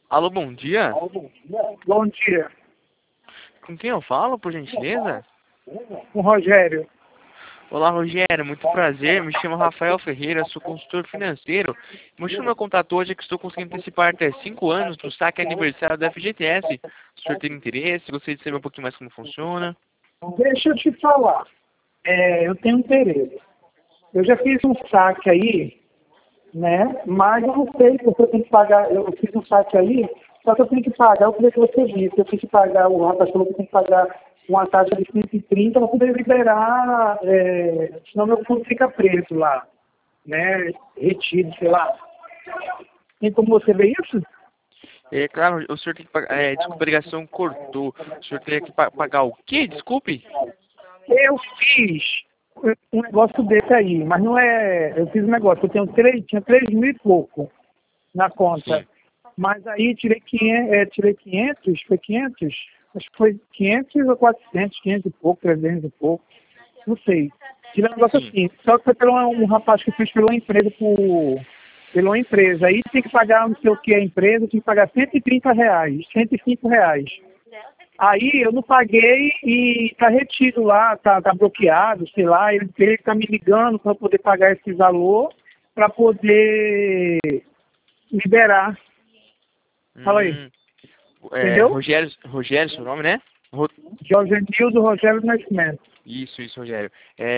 Alô, bom dia. Bom dia. Com quem eu falo, por gentileza? Com o Rogério. Olá, Rogério. Muito prazer. Me chamo Rafael Ferreira, sou consultor financeiro. O motivo do meu contato hoje é que estou conseguindo antecipar até 5 anos do saque aniversário da FGTS. O senhor tem interesse? Gostaria de saber um pouquinho mais como funciona? Deixa eu te falar. Eu tenho interesse. Eu já fiz um saque aí, né? Mas eu não sei porque eu tenho que pagar. Eu fiz um saque aí, só que eu tenho que pagar o que você disse. Eu tenho que pagar, o rapaz falou que eu tenho que pagar uma taxa de 130 para poder liberar, senão meu fundo fica preso lá, né? Retido, sei lá. Tem como você ver isso? É claro, o senhor tem que pagar. Desculpa, a ligação cortou. O senhor tem que pagar o quê? Desculpe? Eu fiz um negócio desse aí, mas não é. Eu fiz um negócio, tinha 3 mil e pouco na conta. Sim. Mas aí tirei 500, foi 500? Acho que foi 500 ou 400, 500 e pouco, 300 e pouco, não sei. Tirei um negócio Sim. assim, só que foi pelo um rapaz que fez pela empresa, pela uma empresa. Aí tem que pagar, não sei o que a empresa, tem que pagar R$ 130, R$ 105. Aí eu não paguei e tá retido lá, tá bloqueado, sei lá, ele tá me ligando para poder pagar esse valor, para poder liberar. Fala aí, Hum, entendeu? Rogério, seu nome, né? Jorge Nildo Rogério Nascimento. Isso, Rogério.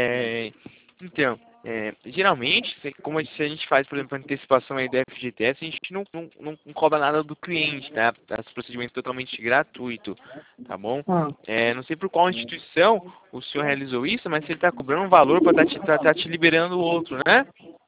Então, geralmente, como a gente faz, por exemplo, a antecipação aí da FGTS, a gente não cobra nada do cliente, tá? Esse procedimento é totalmente gratuito, tá bom? Ah, Não sei por qual instituição o senhor realizou isso, mas ele está cobrando um valor para tá te liberando o outro, né?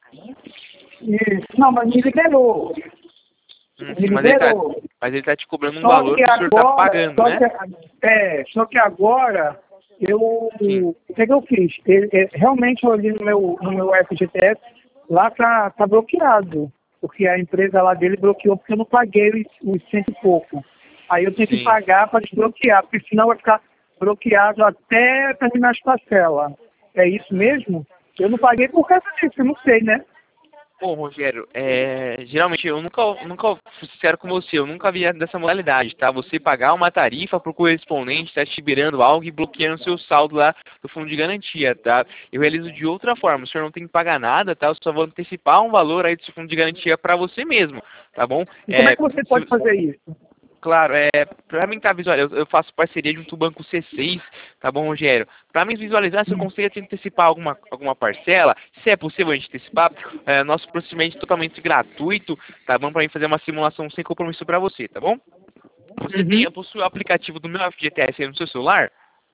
isso. Não, mas me liberou. Me Sim, liberou. mas ele tá te cobrando um Só valor que que o senhor está agora, pagando, né? só que agora Sim, o que eu fiz? Realmente eu olhei no meu FGTS, lá tá bloqueado, porque a empresa lá dele bloqueou porque eu não paguei os cento e pouco. Aí eu tenho que sim. pagar para desbloquear, porque senão vai ficar bloqueado até terminar as parcelas. É isso mesmo? Eu não paguei por causa disso, eu não sei, né? Bom, Rogério, geralmente eu nunca fui sincero com você, eu nunca vi dessa modalidade, tá? Você pagar uma tarifa para o correspondente, tá te liberando algo e bloqueando seu saldo lá do fundo de garantia, tá? Eu realizo de outra forma, o senhor não tem que pagar nada, tá? Eu só vou antecipar um valor aí do seu fundo de garantia para você mesmo, tá bom? E como é que você pode fazer isso? Claro, para mim tá visualizando, eu faço parceria junto ao Banco C6, tá bom, Rogério? Para mim visualizar se eu consigo antecipar alguma parcela, se é possível a gente antecipar, nosso procedimento é totalmente gratuito, tá bom? Para mim fazer uma simulação sem compromisso para você, tá bom? Você Uhum. possui o aplicativo do meu FGTS aí no seu celular?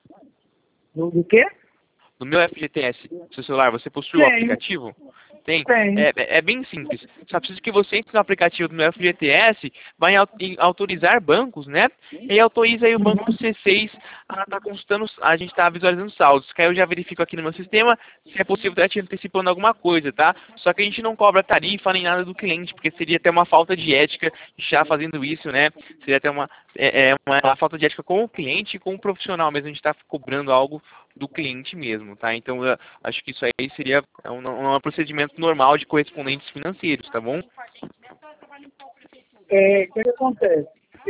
Do quê? No meu FGTS, no seu celular, você possui o Tenho, aplicativo? Tem? tenho. É bem simples. Só precisa que você entre no aplicativo do meu FGTS, vai em autorizar bancos, né? E aí autoriza aí o banco Uhum. C6 a estar consultando, a gente está visualizando saldos. Que aí eu já verifico aqui no meu sistema se é possível estar te antecipando alguma coisa, tá? Só que a gente não cobra tarifa nem nada do cliente, porque seria até uma falta de ética já fazendo isso, né? Seria até uma falta de ética com o cliente e com o profissional mesmo. A gente está cobrando algo do cliente mesmo, tá? Então, eu acho que isso aí seria um procedimento normal de correspondentes financeiros, tá bom? O que acontece?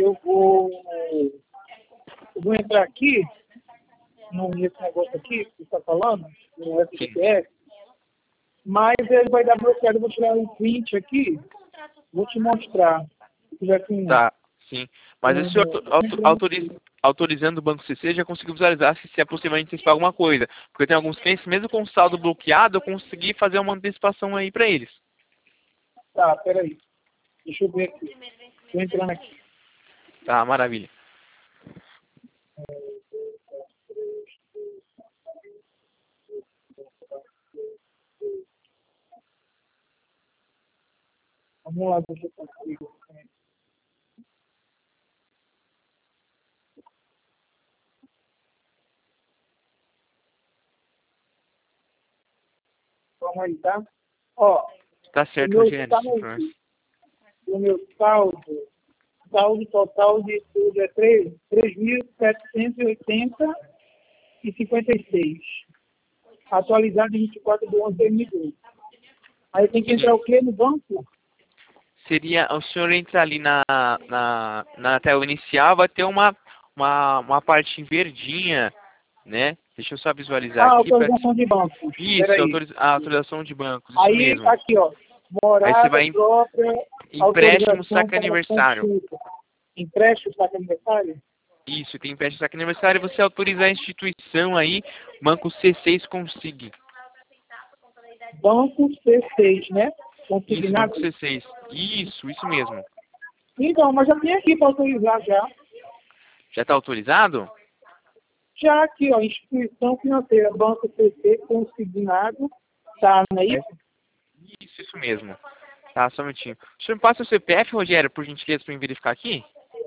Eu vou entrar aqui, nesse negócio aqui que você está falando, no Sim, FGTS, mas ele vai dar bloqueado. Eu vou tirar um print aqui, vou te mostrar. Se tiver com, tá, sim. Mas o senhor autorizando o Banco CC já conseguiu visualizar se é possível a gente antecipar alguma coisa. Porque tem alguns clientes, mesmo com o saldo bloqueado, eu consegui fazer uma antecipação aí para eles. Tá, peraí. Deixa eu ver aqui. Estou entrando aqui. Tá, maravilha. Vamos lá, deixa eu consigo. Vamos aí, tá? Ó, Tá o certo, meu Rogério. saldo, o meu saldo total de tudo é 3.780,56. Atualizado em 24 de 11 de 2012. Aí tem que entrar Sim. o quê no banco? seria, o senhor entra ali na tela inicial, vai ter uma parte verdinha, né? Deixa eu só visualizar Ah, aqui. autorização de bancos. Isso, Peraí. autorização de bancos, isso Aí, mesmo. aqui, ó. Aí você Morada vai própria, empréstimo, autorização saque para aniversário. consulta. Empréstimo, saque aniversário? Isso, tem empréstimo, saque aniversário, e você autoriza a instituição aí, Banco C6 Consig. Banco C6, né? Isso, Banco Consignado. C6. Isso mesmo. Então, mas já tem aqui para autorizar já. Já está autorizado? Já aqui, ó, instituição financeira, Banco CC, consignado, tá, não é É. isso? Isso mesmo. Tá, só um minutinho. O senhor me passa o CPF, Rogério, por gentileza, para eu verificar aqui?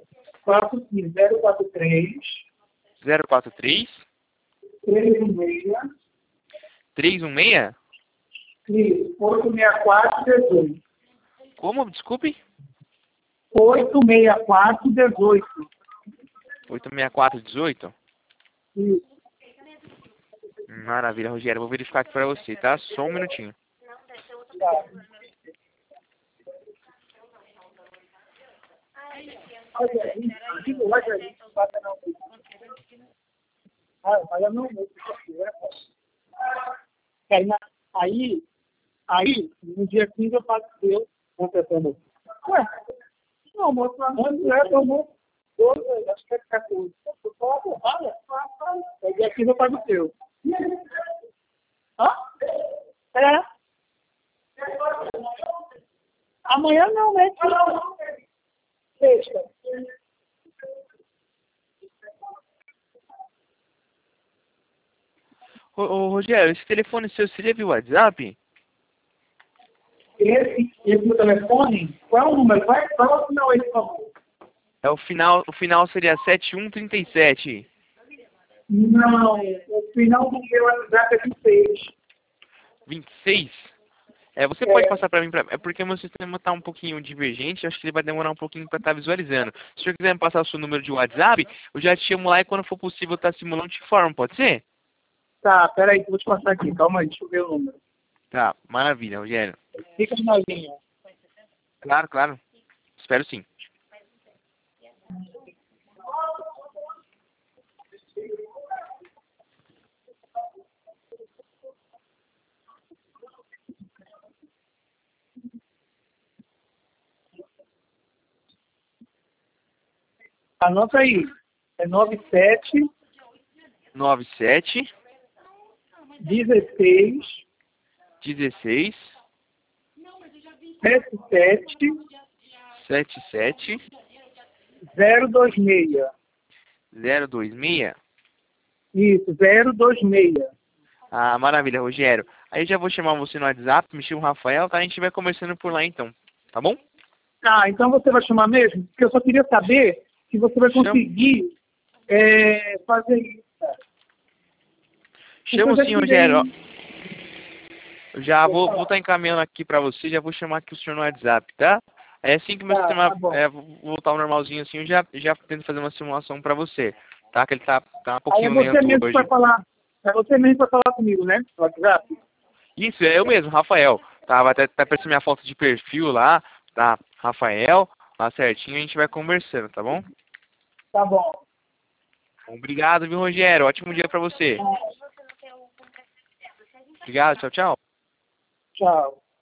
043 043 316 316? 864 18. Como? Desculpe? 864 18. 86418? Isso. Maravilha, Rogério. Vou verificar aqui para você, tá? Só um minutinho. Tá. Olha aí, passa não. Ah, olha não, aí, no dia 15 eu pago o seu, completando. Ué, não, moço, André tomou 12, acho que é 14. Olha, no dia 15 eu pago o seu. Hã? É. Amanhã não, né? Sexta. Ô, Rogério, esse telefone seu seria via WhatsApp? Esse meu telefone, qual é o número? Qual é o final aí, por favor? É o final seria 7137. Não, o final do meu WhatsApp é 26. 26? Você pode passar para mim, é porque meu sistema está um pouquinho divergente, acho que ele vai demorar um pouquinho para estar visualizando. Se o senhor quiser me passar o seu número de WhatsApp, eu já te chamo lá e quando for possível estar simulando te informo, pode ser? Tá, peraí, que eu vou te passar aqui. Calma aí, deixa eu ver o número. Tá, maravilha, Rogério. Fica na linha. Claro, claro. Espero sim. Anota aí. É 97 97 16 16 77 77 026. 026. Isso, 026. Ah, maravilha, Rogério. Aí já vou chamar você no WhatsApp, me chamo Rafael, tá? A gente vai conversando por lá então, tá bom? Ah, então você vai chamar mesmo? Porque eu só queria saber se você vai Chamo, conseguir fazer isso. chamo Porque sim, eu já Rogério. Ó, tirei... eu já vou estar encaminhando aqui pra você, já vou chamar aqui o senhor no WhatsApp, tá? É assim que meu sistema Tá bom. voltar ao normalzinho assim, eu já tento fazer uma simulação pra você, tá? Que ele tá um Aí é pouquinho você lento mesmo que vai hoje. falar. É você mesmo que vai falar comigo, né? No WhatsApp. Isso, é eu mesmo, Rafael. Tá, vai até aparecer minha foto de perfil lá, tá? Rafael, lá certinho, a gente vai conversando, tá bom? Tá bom. Obrigado, viu, Rogério? Ótimo dia pra você. Obrigado, tchau, tchau. Tchau.